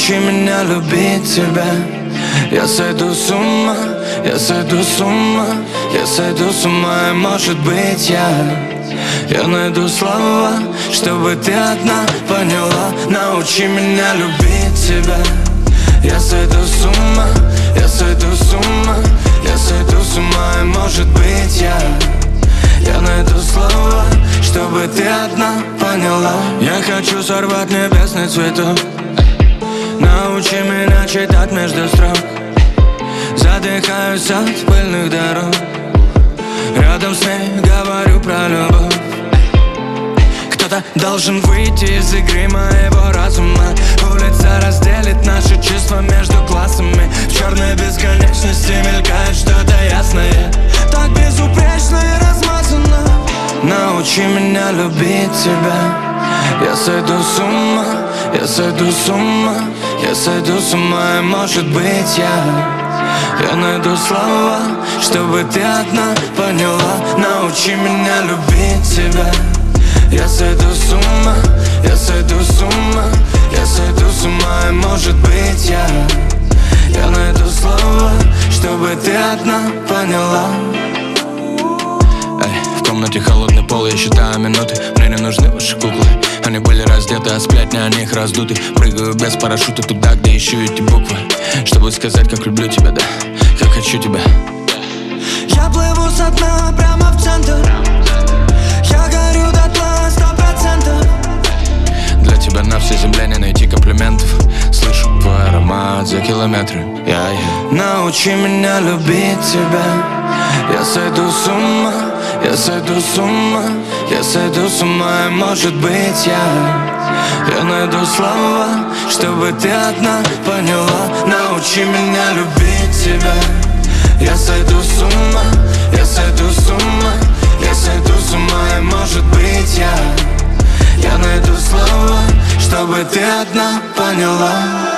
Научи меня любить тебя. Я сойду с ума, я сойду с ума, я сойду с ума, и может быть я найду слова, чтобы ты одна поняла. Научи меня любить тебя. Я сойду с ума, я сойду с ума, я сойду с ума, и может быть я найду слова, чтобы ты одна поняла. Я хочу сорвать небесный цветок. Научи меня читать между строк. Задыхаюсь от пыльных дорог. Рядом с ней говорю про любовь. Кто-то должен выйти из игры моего разума. Улица разделит наши чувства между классами. В черной бесконечности мелькает что-то ясное, так безупречно и размазано. Научи меня любить тебя. Я сойду с ума, я сойду с ума, я сойду с ума, и может быть я найду слова, чтобы ты одна поняла. Научи меня любить тебя. Я сойду с ума, я сойду с ума, я сойду с ума, и может быть я найду слова, чтобы ты одна поняла. В комнате холодный пол, я считаю минуты. Мне не нужны ваши куклы. Они были раздеты, а сплетни о них раздуты. Прыгаю без парашюта туда, где ищу эти буквы, чтобы сказать, как люблю тебя, да, как хочу тебя. Я плыву со дна прямо в центр. Я горю дотла 100%. Для тебя на всей земле не найти комплиментов. Слышу твой аромат за километры. Научи меня любить тебя. Я сойду с ума, я сойду с ума, я сойду с ума, и может быть я найду слова, чтобы ты одна поняла. Научи меня любить тебя. Я сойду с ума, я сойду с ума, я сойду с ума, и может быть я найду слова, чтобы ты одна поняла.